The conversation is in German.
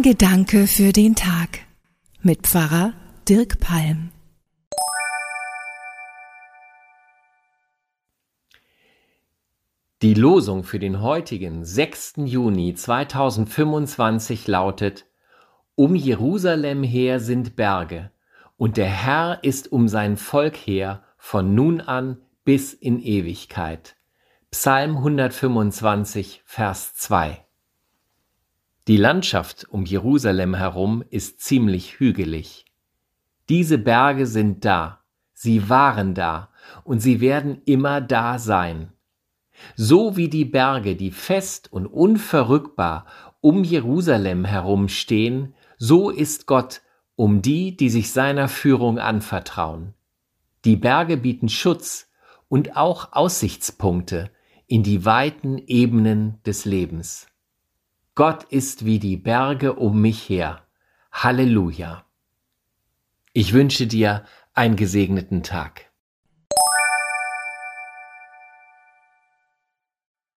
Ein Gedanke für den Tag mit Pfarrer Dirk Palm. Die Losung für den heutigen 6. Juni 2025 lautet: Um Jerusalem her sind Berge, und der Herr ist um sein Volk her von nun an bis in Ewigkeit. Psalm 125, Vers 2. Die Landschaft um Jerusalem herum ist ziemlich hügelig. Diese Berge sind da, sie waren da und sie werden immer da sein. So wie die Berge, die fest und unverrückbar um Jerusalem herumstehen, so ist Gott um die, die sich seiner Führung anvertrauen. Die Berge bieten Schutz und auch Aussichtspunkte in die weiten Ebenen des Lebens. Gott ist wie die Berge um mich her. Halleluja. Ich wünsche dir einen gesegneten Tag.